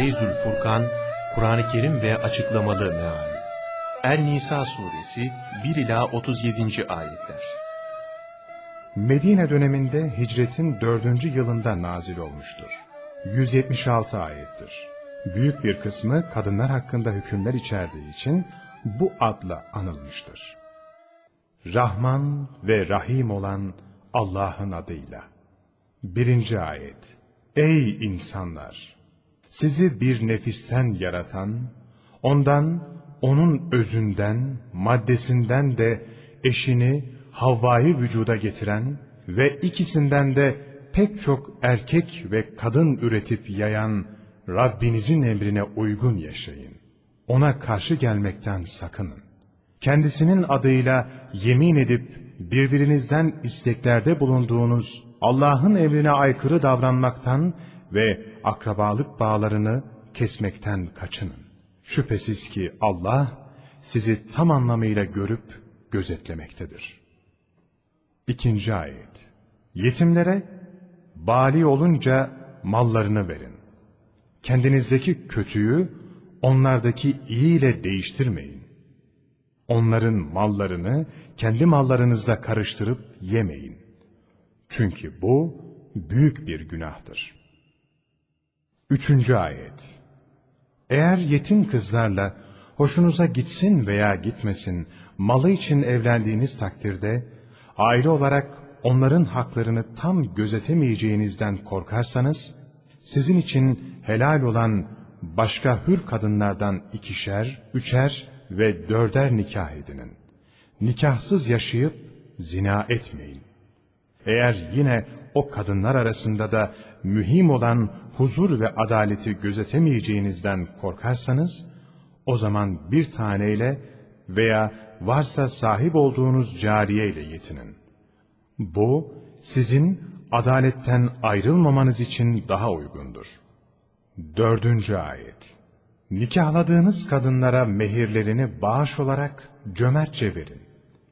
Feyzül Furkan, Kur'an-ı Kerim ve açıklamalı meali. El-Nisa suresi 1-37. ayetler. Medine döneminde hicretin 4. yılında nazil olmuştur. 176 ayettir. Büyük bir kısmı kadınlar hakkında hükümler içerdiği için bu adla anılmıştır. Rahman ve Rahim olan Allah'ın adıyla. 1. ayet. Ey insanlar! Sizi bir nefisten yaratan, ondan, onun özünden, maddesinden de eşini, Havva'yı vücuda getiren ve ikisinden de pek çok erkek ve kadın üretip yayan Rabbinizin emrine uygun yaşayın. Ona karşı gelmekten sakının. Kendisinin adıyla yemin edip birbirinizden isteklerde bulunduğunuz Allah'ın emrine aykırı davranmaktan ve akrabalık bağlarını kesmekten kaçının. Şüphesiz ki Allah sizi tam anlamıyla görüp gözetlemektedir. 2. ayet. Yetimlere bali olunca mallarını verin. Kendinizdeki kötüyü onlardaki iyi ile değiştirmeyin. Onların mallarını kendi mallarınızla karıştırıp yemeyin. Çünkü bu büyük bir günahtır. 3. ayet. Eğer yetim kızlarla hoşunuza gitsin veya gitmesin malı için evlendiğiniz takdirde, aile olarak onların haklarını tam gözetemeyeceğinizden korkarsanız, sizin için helal olan başka hür kadınlardan 2'şer, 3'er ve 4'er nikah edinin. Nikahsız yaşayıp zina etmeyin. Eğer yine o kadınlar arasında da mühim olan huzur ve adaleti gözetemeyeceğinizden korkarsanız, o zaman bir taneyle veya varsa sahip olduğunuz cariyeyle yetinin. Bu, sizin adaletten ayrılmamanız için daha uygundur. 4. ayet. Nikahladığınız kadınlara mehirlerini bağış olarak cömertçe verin.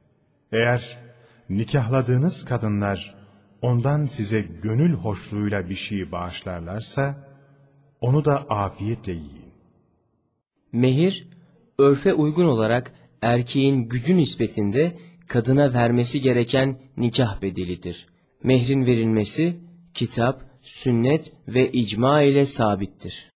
Eğer nikahladığınız kadınlar ondan size gönül hoşluğuyla bir şey bağışlarlarsa, onu da afiyetle yiyin. Mehir, örfe uygun olarak erkeğin gücü nispetinde kadına vermesi gereken nikah bedelidir. Mehrin verilmesi, kitap, sünnet ve icma ile sabittir.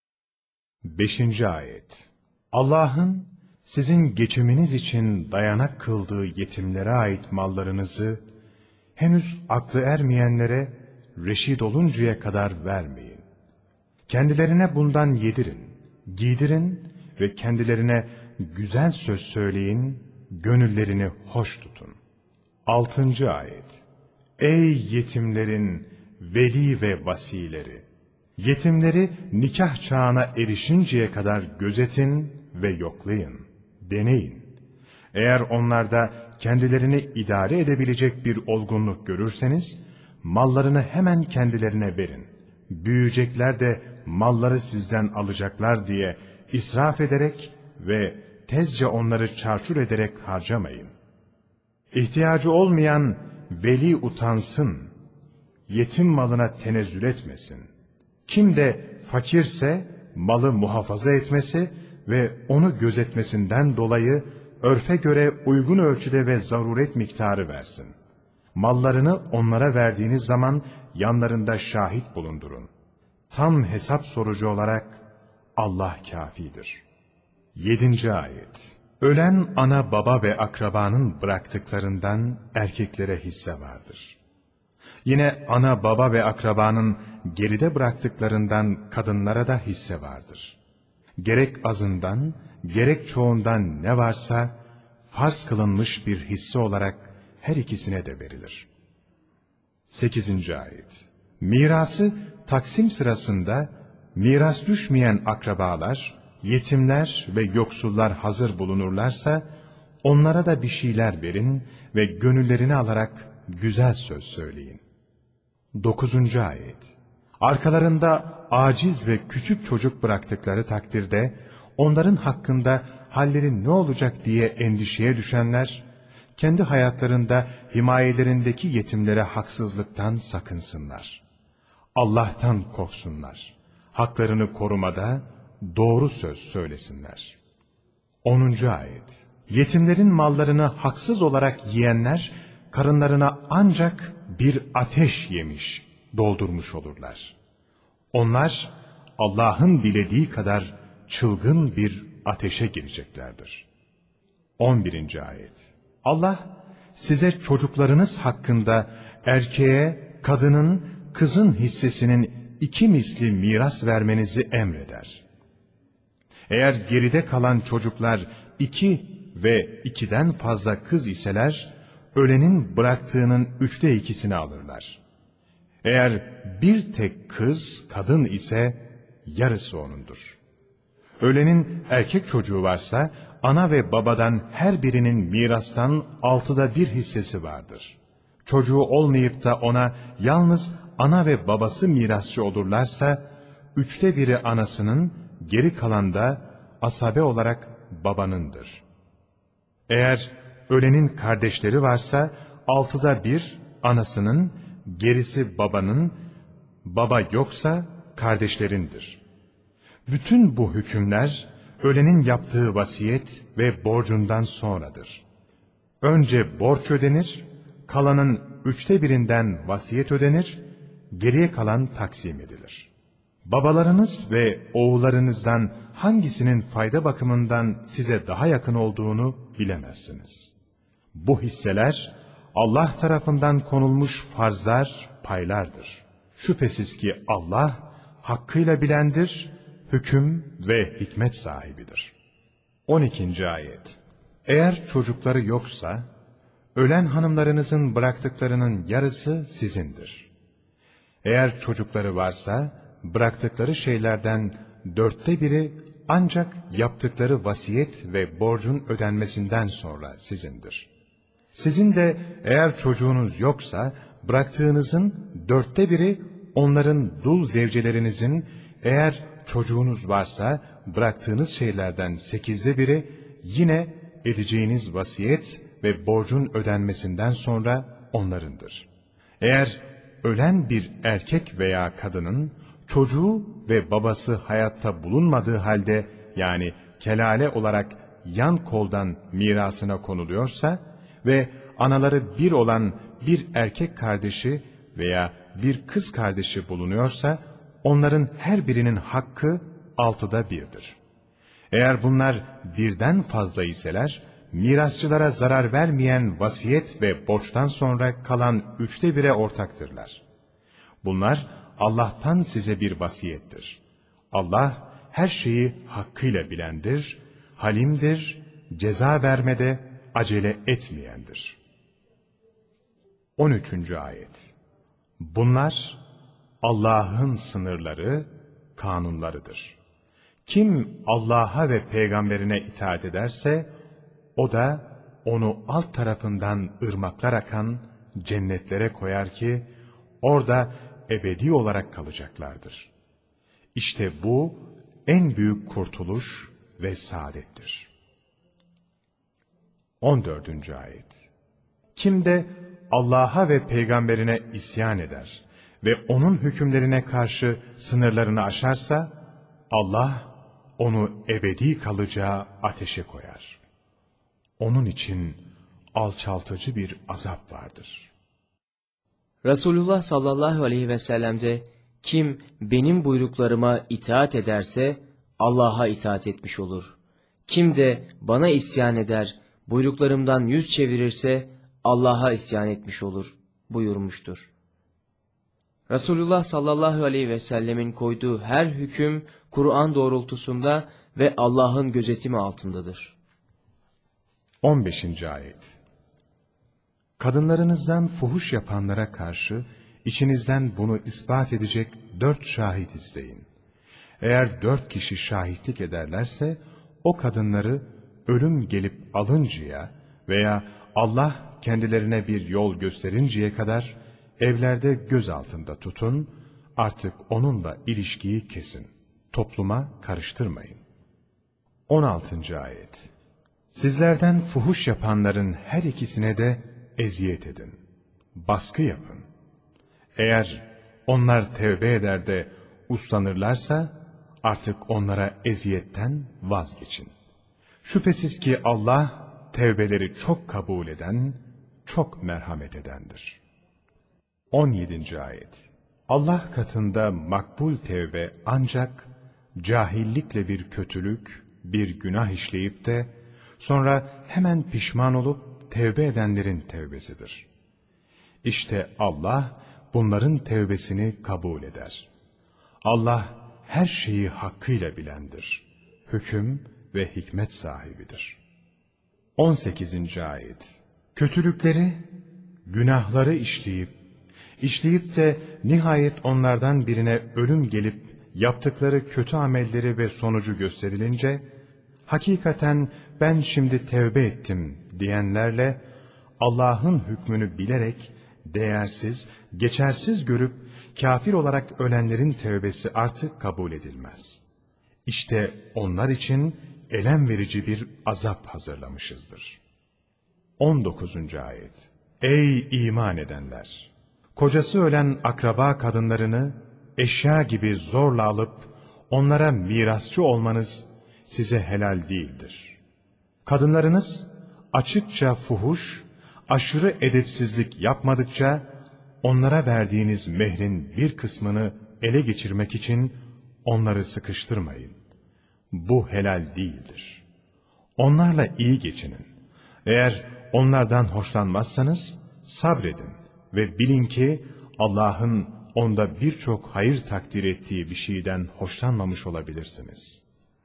5. ayet. Allah'ın sizin geçiminiz için dayanak kıldığı yetimlere ait mallarınızı, henüz aklı ermeyenlere reşit oluncaya kadar vermeyin. Kendilerine bundan yedirin, giydirin ve kendilerine güzel söz söyleyin, gönüllerini hoş tutun. 6. ayet. Ey yetimlerin veli ve vasileri! Yetimleri nikah çağına erişinceye kadar gözetin ve yoklayın, deneyin. Eğer onlarda kendilerini idare edebilecek bir olgunluk görürseniz, mallarını hemen kendilerine verin. Büyüyecekler de malları sizden alacaklar diye israf ederek ve tezce onları çarçur ederek harcamayın. İhtiyacı olmayan veli utansın, yetim malına tenezzül etmesin. Kim de fakirse malı muhafaza etmesi ve onu gözetmesinden dolayı örfe göre uygun ölçüde ve zaruret miktarı versin. Mallarını onlara verdiğiniz zaman yanlarında şahit bulundurun. Tam hesap sorucu olarak Allah kâfidir. 7. ayet. Ölen ana baba ve akrabanın bıraktıklarından erkeklere hisse vardır. Yine ana baba ve akrabanın geride bıraktıklarından kadınlara da hisse vardır. Gerek azından, gerek çoğundan ne varsa, farz kılınmış bir hisse olarak her ikisine de verilir. 8. ayet. Mirası taksim sırasında, miras düşmeyen akrabalar, yetimler ve yoksullar hazır bulunurlarsa, onlara da bir şeyler verin ve gönüllerini alarak güzel söz söyleyin. 9. ayet. Arkalarında aciz ve küçük çocuk bıraktıkları takdirde, onların hakkında halleri ne olacak diye endişeye düşenler, kendi hayatlarında himayelerindeki yetimlere haksızlıktan sakınsınlar. Allah'tan korksunlar. Haklarını korumada, doğru söz söylesinler. 10. ayet. Yetimlerin mallarını haksız olarak yiyenler, karınlarına ancak bir ateş yemiş, doldurmuş olurlar. Onlar, Allah'ın dilediği kadar çılgın bir ateşe gireceklerdir. 11. ayet. Allah, size çocuklarınız hakkında erkeğe, kadının, kızın hissesinin 2 misli miras vermenizi emreder. Eğer geride kalan çocuklar 2 ve 2'den fazla kız iseler, ölenin bıraktığının 3'te 2'sini alırlar. Eğer bir tek kız, kadın ise yarısı onundur. Ölenin erkek çocuğu varsa, ana ve babadan her birinin mirastan 6'da 1 hissesi vardır. Çocuğu olmayıp da ona yalnız ana ve babası mirasçı olurlarsa, 3'te 1'i anasının, geri kalan da asabe olarak babanındır. Eğer ölenin kardeşleri varsa, 6'da 1 anasının, gerisi babanın, baba yoksa kardeşlerindir. Bütün bu hükümler, ölenin yaptığı vasiyet ve borcundan sonradır. Önce borç ödenir, kalanın 3'te 1'inden vasiyet ödenir, geriye kalan taksim edilir. Babalarınız ve oğullarınızdan hangisinin fayda bakımından size daha yakın olduğunu bilemezsiniz. Bu hisseler, Allah tarafından konulmuş farzlar, paylardır. Şüphesiz ki Allah, hakkıyla bilendir, hüküm ve hikmet sahibidir. 12. ayet. Eğer çocukları yoksa, ölen hanımlarınızın bıraktıklarının yarısı sizindir. Eğer çocukları varsa, bıraktıkları şeylerden 4'te 1'i ancak yaptıkları vasiyet ve borcun ödenmesinden sonra sizindir. Sizin de eğer çocuğunuz yoksa, bıraktığınızın 4'te 1'i onların dul zevcelerinizin, eğer çocuğunuz varsa, bıraktığınız şeylerden 8'de 1'i yine edeceğiniz vasiyet ve borcun ödenmesinden sonra onlarındır. Eğer ölen bir erkek veya kadının, çocuğu ve babası hayatta bulunmadığı halde, yani kelale olarak yan koldan mirasına konuluyorsa ve anaları bir olan bir erkek kardeşi veya bir kız kardeşi bulunuyorsa, onların her birinin hakkı 6'da 1'dir. Eğer bunlar birden fazla iseler, mirasçılara zarar vermeyen vasiyet ve borçtan sonra kalan 3'te 1'e ortaktırlar. Bunlar Allah'tan size bir vasiyettir. Allah her şeyi hakkıyla bilendir, halimdir, ceza vermede acele etmeyendir. 13. ayet. Bunlar Allah'ın sınırları, kanunlarıdır. Kim Allah'a ve peygamberine itaat ederse, o da onu alt tarafından ırmaklar akan cennetlere koyar ki, orada ebedi olarak kalacaklardır. İşte bu en büyük kurtuluş ve saadettir. 14. ayet. Kim de Allah'a ve peygamberine isyan eder ve onun hükümlerine karşı sınırlarını aşarsa, Allah onu ebedi kalacağı ateşe koyar. Onun için alçaltıcı bir azap vardır. Resulullah sallallahu aleyhi ve sellem'de kim benim buyruklarıma itaat ederse Allah'a itaat etmiş olur. Kim de bana isyan eder, buyruklarımdan yüz çevirirse Allah'a isyan etmiş olur buyurmuştur. Resulullah sallallahu aleyhi ve sellemin koyduğu her hüküm Kur'an doğrultusunda ve Allah'ın gözetimi altındadır. 15. ayet. Kadınlarınızdan fuhuş yapanlara karşı içinizden bunu ispat edecek 4 şahit isteyin. Eğer 4 kişi şahitlik ederlerse o kadınları ölüm gelip alıncaya veya Allah kendilerine bir yol gösterinceye kadar evlerde göz altında tutun, artık onunla ilişkiyi kesin. Topluma karıştırmayın. 16. ayet. Sizlerden fuhuş yapanların her ikisine de eziyet edin. Baskı yapın. Eğer onlar tevbe eder de uslanırlarsa artık onlara eziyetten vazgeçin. Şüphesiz ki Allah tevbeleri çok kabul eden, çok merhamet edendir. 17. Ayet. Allah katında makbul tevbe ancak cahillikle bir kötülük, bir günah işleyip de sonra hemen pişman olup tevbe edenlerin tevbesidir. İşte Allah bunların tevbesini kabul eder. Allah her şeyi hakkıyla bilendir. Hüküm ve hikmet sahibidir. 18. Ayet. Kötülükleri, günahları işleyip de nihayet onlardan birine ölüm gelip yaptıkları kötü amelleri ve sonucu gösterilince, hakikaten ben şimdi tevbe ettim diyenlerle Allah'ın hükmünü bilerek değersiz, geçersiz görüp kafir olarak ölenlerin tevbesi artık kabul edilmez. İşte onlar için elem verici bir azap hazırlamışızdır. 19. Ayet. Ey iman edenler! Kocası ölen akraba kadınlarını eşya gibi zorla alıp onlara mirasçı olmanız size helal değildir. Kadınlarınız açıkça fuhuş, aşırı edepsizlik yapmadıkça onlara verdiğiniz mehrin bir kısmını ele geçirmek için onları sıkıştırmayın. Bu helal değildir. Onlarla iyi geçinin. Eğer onlardan hoşlanmazsanız sabredin ve bilin ki Allah'ın onda birçok hayır takdir ettiği bir şeyden hoşlanmamış olabilirsiniz.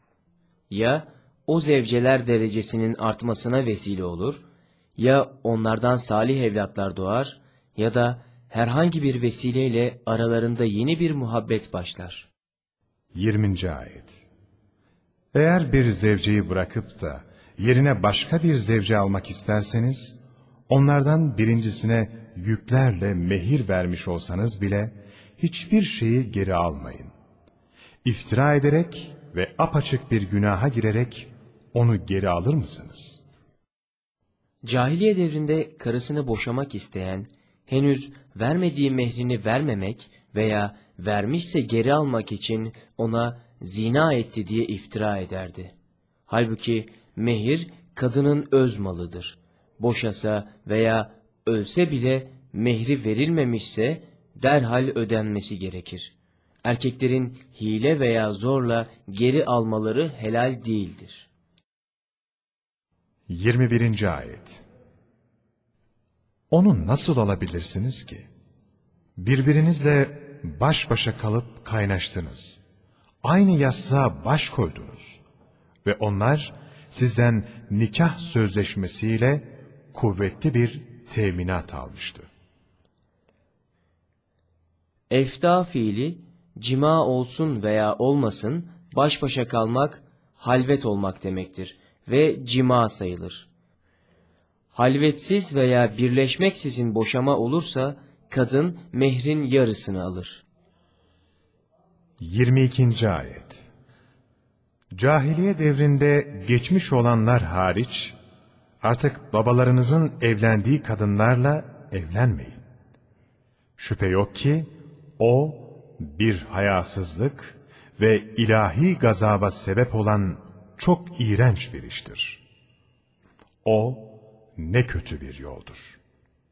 Ya o zevceler derecesinin artmasına vesile olur, ya onlardan salih evlatlar doğar ya da herhangi bir vesileyle aralarında yeni bir muhabbet başlar. 20. Ayet. Eğer bir zevceyi bırakıp da yerine başka bir zevce almak isterseniz, onlardan birincisine yüklerle mehir vermiş olsanız bile hiçbir şeyi geri almayın. İftira ederek ve apaçık bir günaha girerek onu geri alır mısınız? Cahiliye devrinde karısını boşamak isteyen, henüz vermediği mehrini vermemek veya vermişse geri almak için ona zina etti diye iftira ederdi. Halbuki mehir kadının öz malıdır. Boşasa veya ölse bile mehri verilmemişse derhal ödenmesi gerekir. Erkeklerin hile veya zorla geri almaları helal değildir. 21. Ayet. Onu nasıl alabilirsiniz ki? Birbirinizle baş başa kalıp kaynaştınız. Aynı yastığa baş koydunuz. Ve onlar sizden nikah sözleşmesiyle kuvvetli bir teminat almıştı. Efta fiili, cima olsun veya olmasın, baş başa kalmak, halvet olmak demektir ve cima sayılır. Halvetsiz veya birleşmeksizin boşama olursa, kadın mehrin yarısını alır. 22. Ayet. Cahiliye devrinde geçmiş olanlar hariç, artık babalarınızın evlendiği kadınlarla evlenmeyin. Şüphe yok ki, o bir hayasızlık ve ilahi gazaba sebep olan çok iğrenç bir iştir. O ne kötü bir yoldur.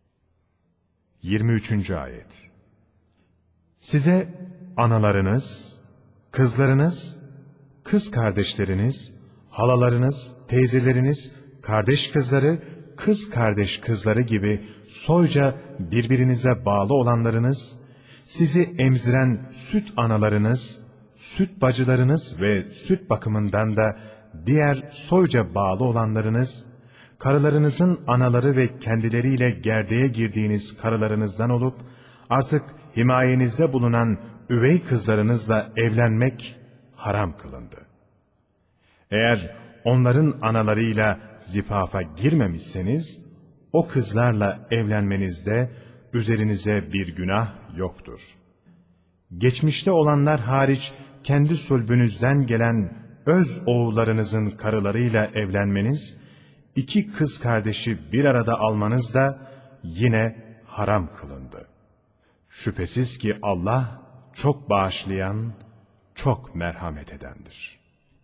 23. Ayet. Size analarınız, kızlarınız, kız kardeşleriniz, halalarınız, teyzeleriniz, kardeş kızları, kız kardeş kızları gibi soyca birbirinize bağlı olanlarınız, sizi emziren süt analarınız, süt bacılarınız ve süt bakımından da diğer soyca bağlı olanlarınız, karılarınızın anaları ve kendileriyle gerdeğe girdiğiniz karılarınızdan olup, artık himayenizde bulunan üvey kızlarınızla evlenmek haram kılındı. Eğer onların analarıyla zifafa girmemişseniz, o kızlarla evlenmenizde üzerinize bir günah yoktur. Geçmişte olanlar hariç kendi sulbünüzden gelen öz oğullarınızın karılarıyla evlenmeniz, iki kız kardeşi bir arada almanız da yine haram kılındı. Şüphesiz ki Allah çok bağışlayan, çok merhamet edendir.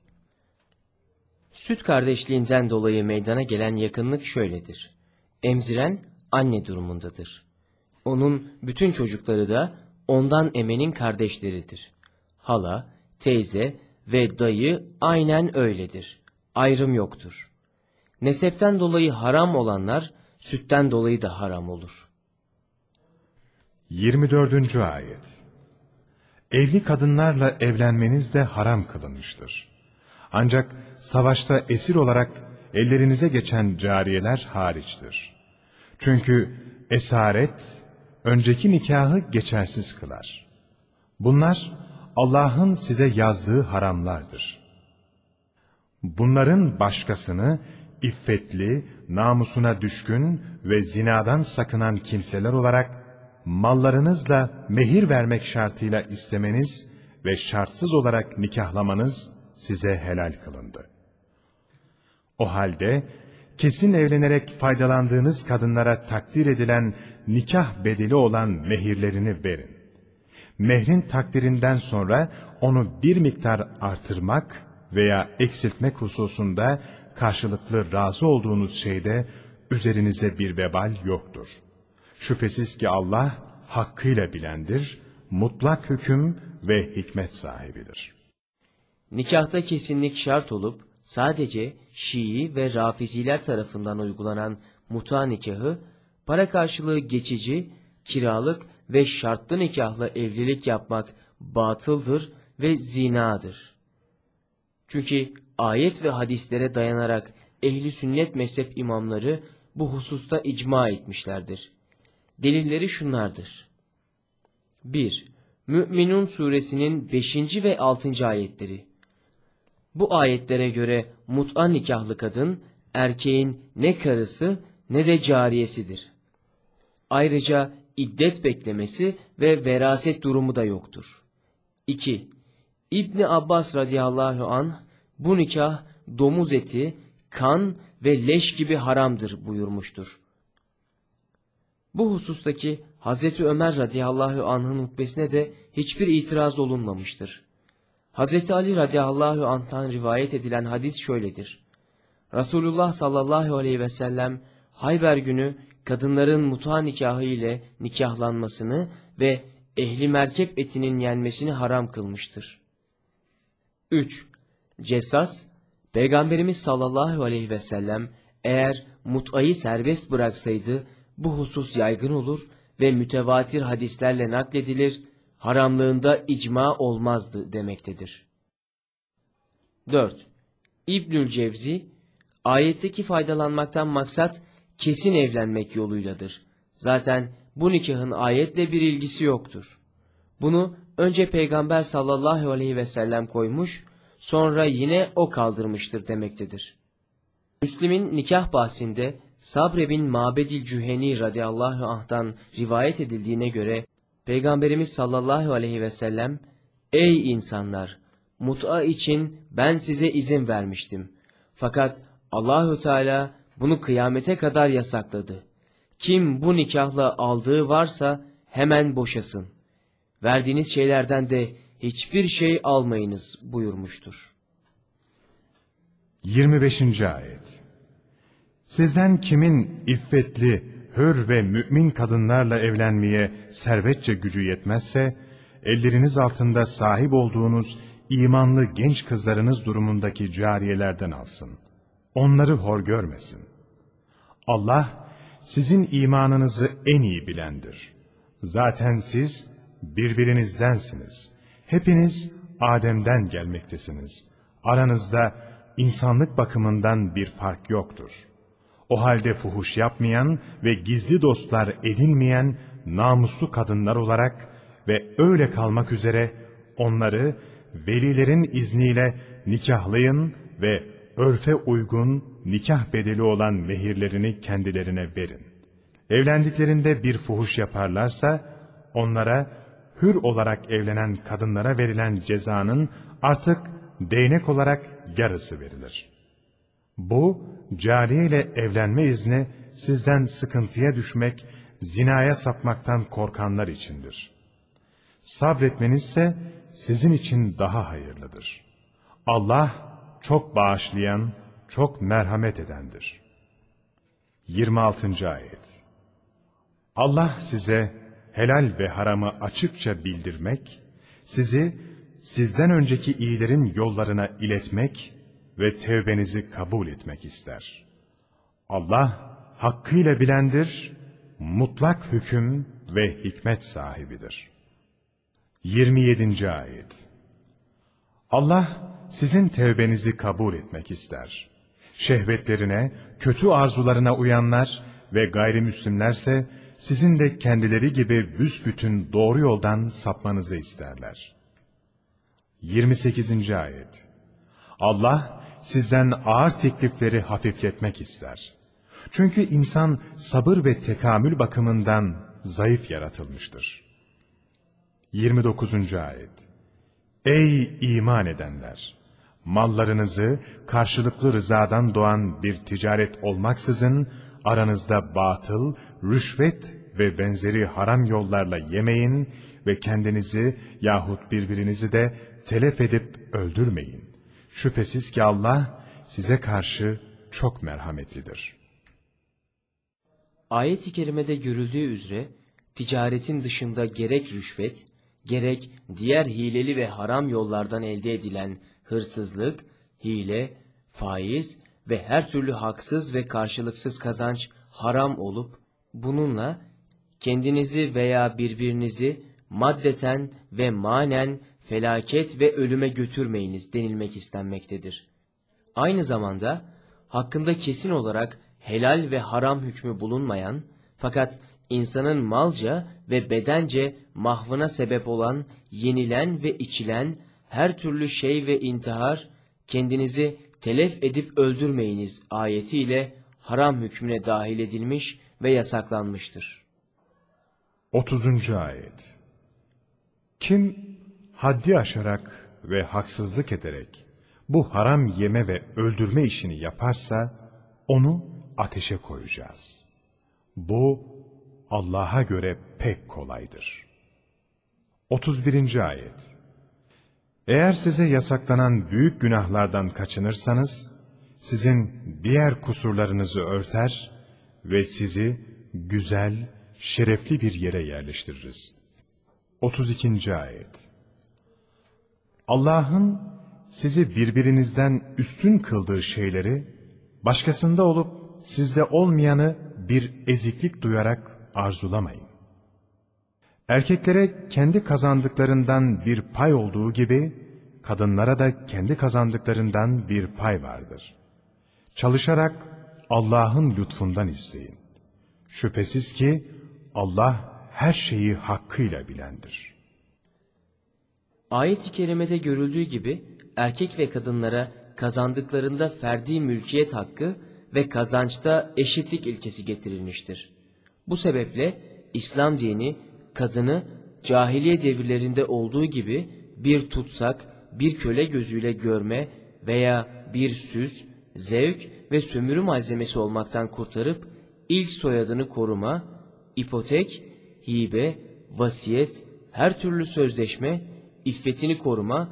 Süt kardeşliğinden dolayı meydana gelen yakınlık şöyledir. Emziren anne durumundadır. Onun bütün çocukları da ondan emenin kardeşleridir. Hala, teyze ve dayı aynen öyledir. Ayrım yoktur. Nesepten dolayı haram olanlar, sütten dolayı da haram olur. 24. Ayet. Evli kadınlarla evlenmeniz de haram kılınmıştır. Ancak savaşta esir olarak ellerinize geçen cariyeler hariçtir. Çünkü esaret, önceki nikahı geçersiz kılar. Bunlar, Allah'ın size yazdığı haramlardır. Bunların başkasını, iffetli, namusuna düşkün ve zinadan sakınan kimseler olarak, mallarınızla mehir vermek şartıyla istemeniz ve şartsız olarak nikahlamanız size helal kılındı. O halde, kesin evlenerek faydalandığınız kadınlara takdir edilen nikah bedeli olan mehirlerini verin. Mehrin takdirinden sonra onu bir miktar artırmak veya eksiltmek hususunda karşılıklı razı olduğunuz şeyde üzerinize bir vebal yoktur. Şüphesiz ki Allah hakkıyla bilendir, mutlak hüküm ve hikmet sahibidir. Nikahta kesinlik şart olup sadece Şii ve Rafiziler tarafından uygulanan muta nikahı, para karşılığı geçici, kiralık ve şartlı nikahla evlilik yapmak batıldır ve zinadır. Çünkü ayet ve hadislere dayanarak ehli sünnet mezhep imamları bu hususta icma etmişlerdir. Delilleri şunlardır. 1. Mü'minun suresinin 5. ve 6. ayetleri. Bu ayetlere göre mut'a nikahlı kadın, erkeğin ne karısı ne de cariyesidir. Ayrıca iddet beklemesi ve veraset durumu da yoktur. 2. İbni Abbas radıyallahu anh, bu nikah domuz eti, kan ve leş gibi haramdır buyurmuştur. Bu husustaki Hazreti Ömer radıyallahu anh'ın hutbesine de hiçbir itiraz olunmamıştır. Hazreti Ali radıyallahu anh'tan rivayet edilen hadis şöyledir. Resulullah sallallahu aleyhi ve sellem Hayber günü kadınların muta nikahı ile nikahlanmasını ve ehli merkep etinin yenmesini haram kılmıştır. 3. Cessas, Peygamberimiz sallallahu aleyhi ve sellem eğer mut'ayı serbest bıraksaydı bu husus yaygın olur ve mütevatir hadislerle nakledilir, haramlığında icma olmazdı demektedir. 4. İbnül Cevzi, ayetteki faydalanmaktan maksat kesin evlenmek yoluyladır. Zaten bu nikahın ayetle bir ilgisi yoktur. Bunu önce Peygamber sallallahu aleyhi ve sellem koymuş, sonra yine o kaldırmıştır demektedir. Müslim'in nikah bahsinde Sabre bin Mabedil Cüheni radıyallahu anh'tan rivayet edildiğine göre, Peygamberimiz sallallahu aleyhi ve sellem, "Ey insanlar! Mut'a için ben size izin vermiştim. Fakat Allahü Teala bunu kıyamete kadar yasakladı. Kim bu nikahla aldığı varsa hemen boşasın. Verdiğiniz şeylerden de hiçbir şey almayınız" buyurmuştur. 25. Ayet. Sizden kimin iffetli, hür ve mümin kadınlarla evlenmeye servetçe gücü yetmezse, elleriniz altında sahip olduğunuz imanlı genç kızlarınız durumundaki cariyelerden alsın. Onları hor görmesin. Allah, sizin imanınızı en iyi bilendir. Zaten siz birbirinizdensiniz. Hepiniz Adem'den gelmektesiniz. Aranızda insanlık bakımından bir fark yoktur. O halde fuhuş yapmayan ve gizli dostlar edinmeyen namuslu kadınlar olarak ve öyle kalmak üzere onları velilerin izniyle nikahlayın ve örfe uygun nikah bedeli olan mehirlerini kendilerine verin. Evlendiklerinde bir fuhuş yaparlarsa onlara hür olarak evlenen kadınlara verilen cezanın artık değnek olarak yarısı verilir. Bu, cariye ile evlenme izni sizden sıkıntıya düşmek, zinaya sapmaktan korkanlar içindir. Sabretmenizse sizin için daha hayırlıdır. Allah çok bağışlayan, çok merhamet edendir. 26. Ayet. Allah size helal ve haramı açıkça bildirmek, sizi sizden önceki iyilerin yollarına iletmek ve tevbenizi kabul etmek ister. Allah hakkıyla bilendir, mutlak hüküm ve hikmet sahibidir. 27. Ayet. Allah sizin tevbenizi kabul etmek ister. Şehvetlerine, kötü arzularına uyanlar ve gayrimüslimlerse sizin de kendileri gibi büsbütün doğru yoldan sapmanızı isterler. 28. Ayet. Allah sizden ağır teklifleri hafifletmek ister. Çünkü insan sabır ve tekamül bakımından zayıf yaratılmıştır. 29. Ayet. Ey iman edenler! Mallarınızı karşılıklı rızadan doğan bir ticaret olmaksızın aranızda batıl, rüşvet ve benzeri haram yollarla yemeyin ve kendinizi yahut birbirinizi de telef edip öldürmeyin. Şüphesiz ki Allah size karşı çok merhametlidir. Ayet-i kerimede görüldüğü üzere ticaretin dışında gerek rüşvet, gerek diğer hileli ve haram yollardan elde edilen hırsızlık, hile, faiz ve her türlü haksız ve karşılıksız kazanç haram olup, bununla kendinizi veya birbirinizi maddeten ve manen felaket ve ölüme götürmeyiniz denilmek istenmektedir. Aynı zamanda hakkında kesin olarak helal ve haram hükmü bulunmayan, fakat insanın malca ve bedence mahvına sebep olan, yenilen ve içilen her türlü şey ve intihar, kendinizi telef edip öldürmeyiniz ayetiyle haram hükmüne dahil edilmiş ve yasaklanmıştır. 30. Ayet. Kim haddi aşarak ve haksızlık ederek bu haram yeme ve öldürme işini yaparsa onu ateşe koyacağız. Bu Allah'a göre pek kolaydır. 31. Ayet. Eğer size yasaklanan büyük günahlardan kaçınırsanız, sizin diğer kusurlarınızı örter ve sizi güzel, şerefli bir yere yerleştiririz. 32. Ayet. Allah'ın sizi birbirinizden üstün kıldığı şeyleri, başkasında olup sizde olmayanı bir eziklik duyarak arzulamayın. Erkeklere kendi kazandıklarından bir pay olduğu gibi, kadınlara da kendi kazandıklarından bir pay vardır. Çalışarak Allah'ın lütfundan isteyin. Şüphesiz ki Allah her şeyi hakkıyla bilendir. Ayet-i kerimede görüldüğü gibi erkek ve kadınlara kazandıklarında ferdi mülkiyet hakkı ve kazançta eşitlik ilkesi getirilmiştir. Bu sebeple İslam dini kadını cahiliye devirlerinde olduğu gibi bir tutsak, bir köle gözüyle görme veya bir süs, zevk ve sömürü malzemesi olmaktan kurtarıp ilk soyadını koruma, ipotek, hibe, vasiyet, her türlü sözleşme, iffetini koruma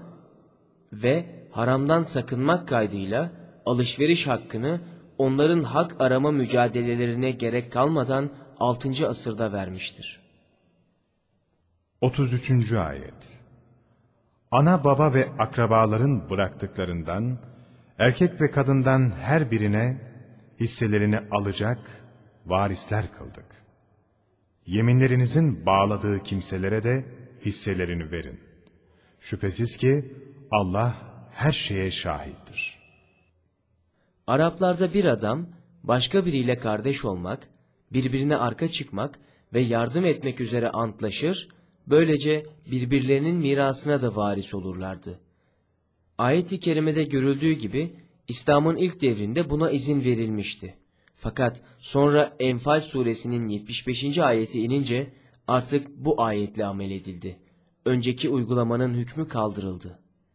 ve haramdan sakınmak kaydıyla alışveriş hakkını onların hak arama mücadelelerine gerek kalmadan 6. asırda vermiştir. 33. Ayet. Ana baba ve akrabaların bıraktıklarından, erkek ve kadından her birine hisselerini alacak varisler kıldık. Yeminlerinizin bağladığı kimselere de hisselerini verin. Şüphesiz ki Allah her şeye şahittir. Araplarda bir adam başka biriyle kardeş olmak, birbirine arka çıkmak ve yardım etmek üzere antlaşır, böylece birbirlerinin mirasına da varis olurlardı. Ayet-i kerimede görüldüğü gibi İslam'ın ilk devrinde buna izin verilmişti. Fakat sonra Enfal suresinin 75. ayeti inince artık bu ayetle amel edildi. Önceki uygulamanın hükmü kaldırıldı.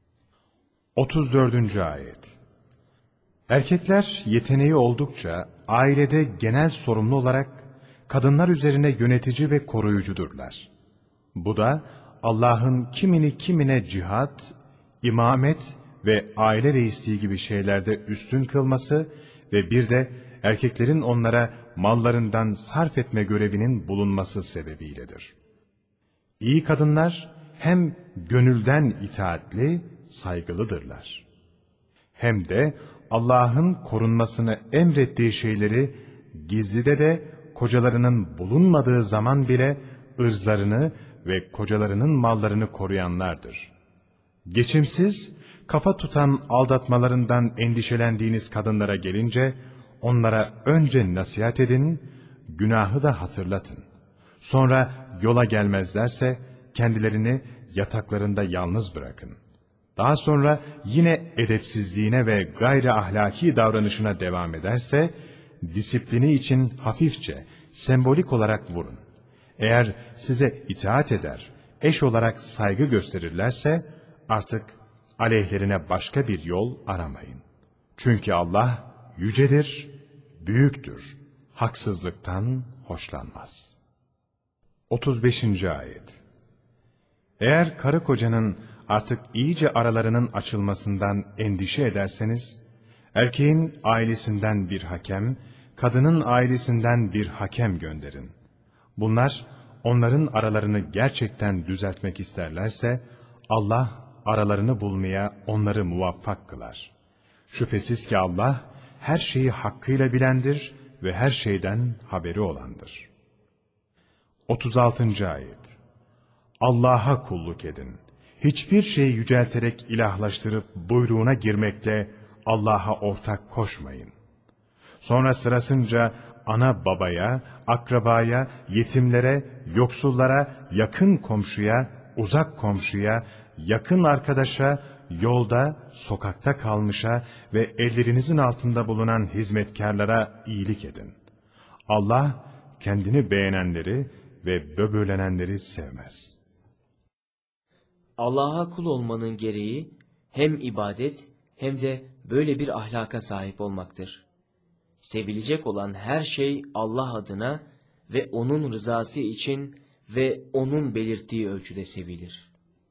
34. Ayet. Erkekler yeteneği oldukça ailede genel sorumlu olarak kadınlar üzerine yönetici ve koruyucudurlar. Bu da Allah'ın kimini kimine cihat, imamet ve aile reisliği gibi şeylerde üstün kılması ve bir de erkeklerin onlara mallarından sarf etme görevinin bulunması sebebiyledir. İyi kadınlar hem gönülden itaatli, saygılıdırlar. Hem de Allah'ın korunmasını emrettiği şeyleri gizlide de kocalarının bulunmadığı zaman bile ırzlarını ve kocalarının mallarını koruyanlardır. Geçimsiz, kafa tutan aldatmalarından endişelendiğiniz kadınlara gelince, onlara önce nasihat edin, günahı da hatırlatın. Sonra yola gelmezlerse kendilerini yataklarında yalnız bırakın. Daha sonra yine edepsizliğine ve gayri ahlaki davranışına devam ederse, disiplini için hafifçe, sembolik olarak vurun. Eğer size itaat eder, eş olarak saygı gösterirlerse, artık aleyhlerine başka bir yol aramayın. Çünkü Allah yücedir, büyüktür, haksızlıktan hoşlanmaz. 35. Ayet. Eğer karı kocanın artık iyice aralarının açılmasından endişe ederseniz, erkeğin ailesinden bir hakem, kadının ailesinden bir hakem gönderin. Bunlar onların aralarını gerçekten düzeltmek isterlerse, Allah aralarını bulmaya onları muvaffak kılar. Şüphesiz ki Allah her şeyi hakkıyla bilendir ve her şeyden haberi olandır. 36. Ayet. Allah'a kulluk edin. Hiçbir şeyi yücelterek ilahlaştırıp buyruğuna girmekle Allah'a ortak koşmayın. Sonra sırasınca ana babaya, akrabaya, yetimlere, yoksullara, yakın komşuya, uzak komşuya, yakın arkadaşa, yolda, sokakta kalmışa ve ellerinizin altında bulunan hizmetkarlara iyilik edin. Allah kendini beğenenleri ve böbürlenenleri sevmez. Allah'a kul olmanın gereği hem ibadet hem de böyle bir ahlaka sahip olmaktır. Sevilecek olan her şey Allah adına ve O'nun rızası için ve O'nun belirttiği ölçüde sevilir.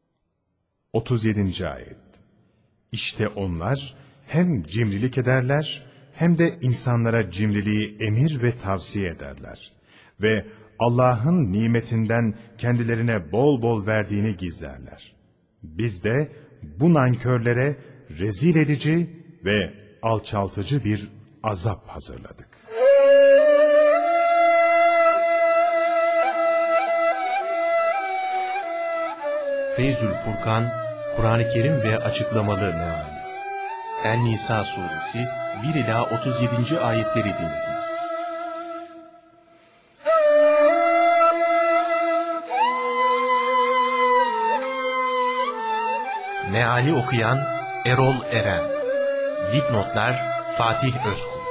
37. Ayet. İşte onlar hem cimrilik ederler hem de insanlara cimriliği emir ve tavsiye ederler. Ve Allah'ın nimetinden kendilerine bol bol verdiğini gizlerler. Biz de bu nankörlere rezil edici ve alçaltıcı bir azap hazırladık. Feyzül Furkan, Kur'an-ı Kerim ve açıklamalı meali. El-Nisa suresi 1 ila 37. ayetleri dinlediniz. Meali okuyan Erol Eren. Dipnotlar Fatih Özkul.